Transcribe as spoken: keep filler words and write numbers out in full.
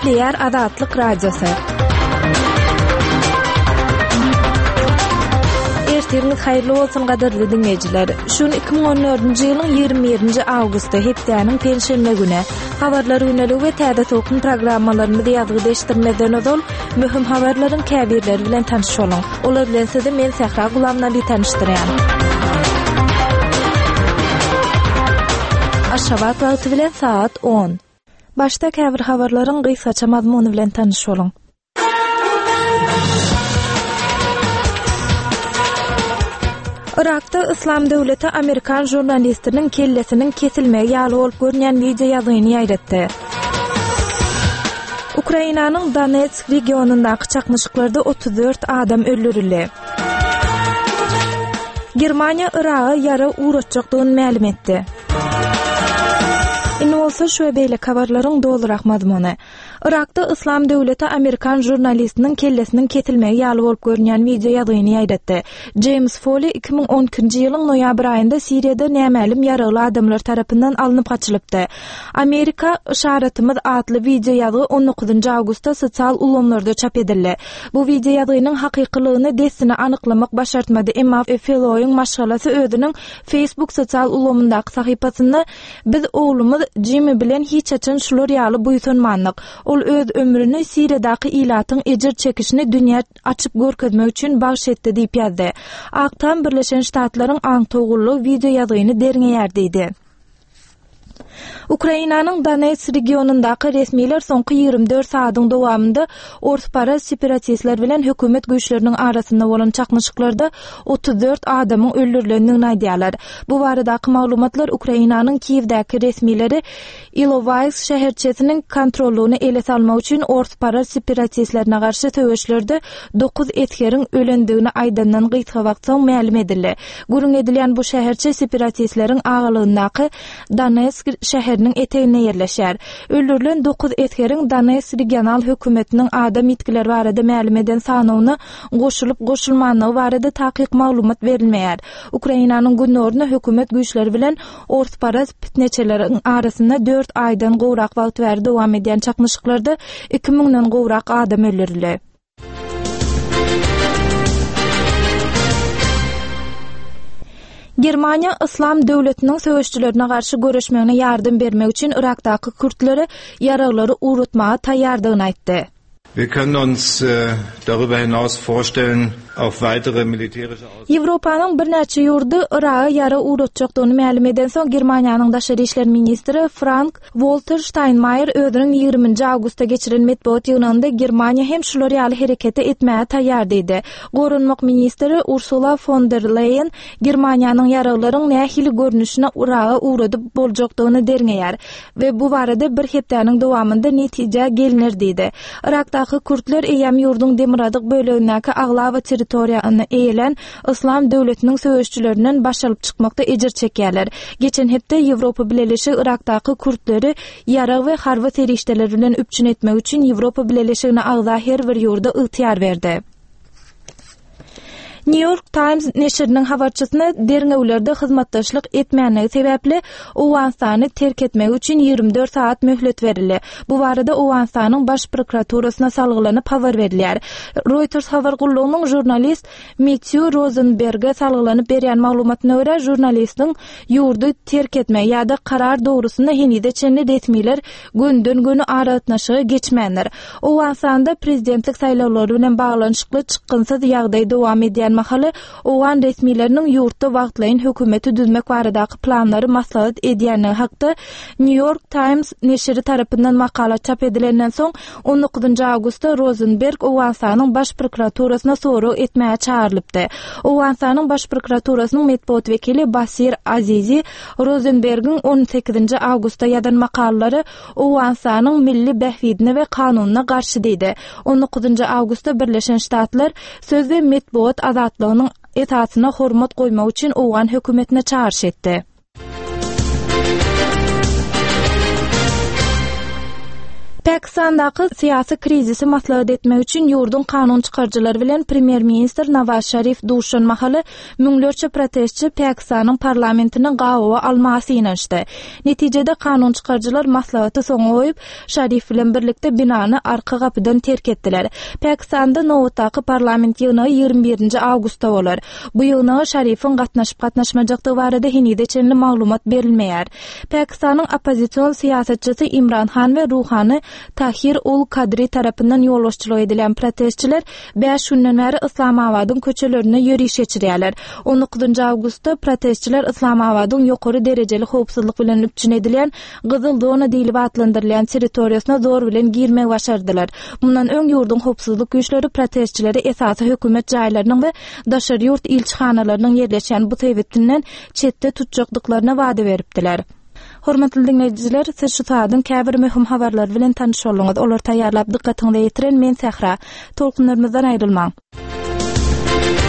Nükleer Azatlyk Radiosu. Ertiriniz hayırlı olsun gaderli dinleyijiler. Şun iki bin on dördünji ýylyň ýygrimi birinji awgusty hepdeniň penşenme güne habarlar üneli we täze tokun programmalaryny ýazgy deşdirmeden ozal möhüm habarlaryň käbirleri bilen tanışyalım. Olar bilen sizi men Sehra Gulamnaly tanışdyrýan. Aşgabat wagty bilen saat on. Başta käbir habarlaryň gysgaça mazmuny bilen tanışyalım. Irak'ta İslam Döwleti Amerikan jurnalistinin kellesinin kesilmegi ýaly bolup görünýän video ýazyny ýaýratdy. Ukrainanyň Donetsk regionundaky çakmyşyklarda otuz dört adam öldürildi. Germaniýa Iraga ýara uğratjakdygyny ma'lum etdi. Indi bolsa şu beýle habarlaryň doldurak mazmuny. Irak'ta İslam Döwleti Amerikan jurnalistinin kellesinin kesilmegi ýaly bolup görünýän video ýazyny ýaýratdy. James Foley iki bin on ikinji ýylyň noýabr aýynda Siriýada nämälim ýaraly adamlar tarapyndan alınıp gaçylypdy. Amerika Işaratymyz adly video ýazy on dokuzunji awgustda sosial ulamlarda çap edildi. Bu video ýazynyň hakykylygyny desini anyklamak başartmady, emma Foleyň maşgalasy özüniň Facebook sosial ulamyndaky sahypasynda biz oglumyz Jimmy bilen hiç açan şular ýaly buýsunmandyk. Ol öz ömrüni Siriýadaky ilatyň ejir çekişini dünýä açyp görkezmek üçin bagş etdi diýip ýazdy. Aktam Birleşen Ştatlaryň aňtogully video ýazyny derňeýärdi. Ukrainanyň Donetsk regionundaky resmiler soňky ýygrimi dört saatyň dowamında ortpara separatistler bilen hökümet güýçleriniň arasynda bolan çakmyşyklarda otuz dört adamyň öldürilendigini aýdýarlar. Bu baradaky maglumatlar Ukrainanyň Kiýewdäki resmileri Ilovaisk şäherçesiniň kontrollugyny ele salmak üçin ortpara separatistlerine garşy töweşlerde dokuz etkeriň ölendigini aýdandan gyýtga wagt soň ma'lum edildi. Gurun edilýän bu şäherçe separatistleriň agalygyndaky Donetsk şäheriniň etegine ýerleşýär. Öldürilen dokuz etkeriň Donetsk regional hökümetiniň adam itkileri barada ma'lum eden sanawyny goşulyp goşulmanlygy barada takyk maglumat berilmeýär. Ukrainanyň günlerinde hökümet güýçleri bilen ortparaz pitneçeleriň arasynda dört aýdan gowrak wagt berdi dowam edýän çakmyşyklarda iki miňden gowrak adam öldürildi. Germaniýa İslam Döwletiniň söwüşçilerine garşy göreşmegine ýardym bermek üçin Irakdaky Kürtlere ýaraglary uğratmaga taýýardygyny aýtdy. Wir können uns äh, darüber hinaus vorstellen, auf weitere militärische Ýewropanyň bir näçe ýurdy Iraga ýara uğratjakdygyny ma'lum eden soň Germaniýanyň daşary işler ministri Frank Walter Steinmeier özüniň ýygrimi awgustda geçiren medeniýet ýygnynda Germaniýa hem şular ýaly herekete etmäge taýýar diýdi. Gorunmak ministri Ursula von der Leyen Germaniýanyň ýaraglaryň nähili görnüşine Iraga uğradyp boljakdygyny derňeýär we bu barada bir hepdeniň dowamında netije gelinir diýdi. Irakdaky Kürtler eýem ýurduň demiradyk bölegindäki agla we territoriýany eýelen İslam Döwletiniň söwüşçilerinden başalyp çykmakda ejir çekýärler. Geçen hepde Ýewropa Birleşigi Irakdaky Kürtleri ýarag we harby serişdeler bilen üpçün etmek üçin Ýewropa Birleşigine agza her bir ýurda ygtyýar berdi. New York Times neşriniň habarçysyna derňewlerde hyzmatdaşlyk etmänligi sebäpli Owganstany terk etmek üçin ýygrimi dört saat möhlet berildi. Bu barada Owganstanyň baş prokuraturasyna salgylanyp habar berilýär. Reuters habar gullugynyň jurnalist Matthew Rosenberg'e salgylanyp berýän maglumatyna görä, jurnalistiň ýurdy terk etme ýa-da karar dogrusunda henide çenli resmiler günden güni aratnaşygy geçmändir. Owganstanda prezidentlik saýlawlary bilen baglanyşykly çykgynsyz ýagdaý dowam edýän mahaly Owan resmileriniň ýurtda wagtlaýyn hökümeti düzmek baradaky planlary maslahat edýäni hakda New York Times neşri tarapyndan makala çap edilenden soň on dokuzunji awgustda Rosenberg Owganstanyň baş prokuraturasyna soraw etmäge çağrylypdy. Owganstanyň baş prokuraturasynyň medeniýet wekili Basir Azizi Rosenbergiň on sekizinji awgustda ýazan makalary Owganstanyň milli behwidine we kanunyna garşy diýdi. on dokuzunji awgustda Birleşen Ştatlar söz we medeniýet azatlygynyň etatyna hormat goýmak üçin Owgan hökümetine çağrış etdi. Pakistandaky syýasy krizisi maslahat etmek üçin ýurdun kanun çykarjylary bilen Premier Minister Nawaz Sharif duşanmahaly müňlerçe protestçi Pakistanyň parlamentiniň gabawa almasy ýanışdy. Netijede kanun çykarjylar maslahaty soňa goýup Sharif bilen birlikde binany arka gapydan terk etdiler. Pakistanda nowatdaky parlament ýygyny ýygrimi birinji awgustda bolar. Bu ýygyna Sharifyň gatnaşyp gatnaşmajakdygy barada henide çenli maglumat berilmeýär. Pakistanyň oppozision syýasatçysy Imran Khan we Ruhany Tahir ul Kadri tarapyndan ýollaşçylyk edilen protestçiler beş günden beri Islamabadyň köçelerine ýürüýüş geçirýärler. on dokuzunçy awgustda protestçiler Islamabadyň ýokary derejeli howpsuzlyk bilen üpçün edilen Gyzyl zona diýilip atlandyrylan territoriýasyna zor bilen girmek başardylar. Bundan öň ýurdun howpsuzlyk güýçleri protestçileri esasy hökümet jaýlarynyň we daşary ýurt ilçihanalarynyň ýerleşen bu sebäpden çetde tutjakdyklaryna wada beripdiler. Hormatly dinleýijiler, siz şu saatdan käbir möhüm habarlar bilen tanyş bolýaňyz. Olar taýýarlap dikkatiňizi ýetiren men Sahra. Tolkunlarymyzdan aýrylmaň.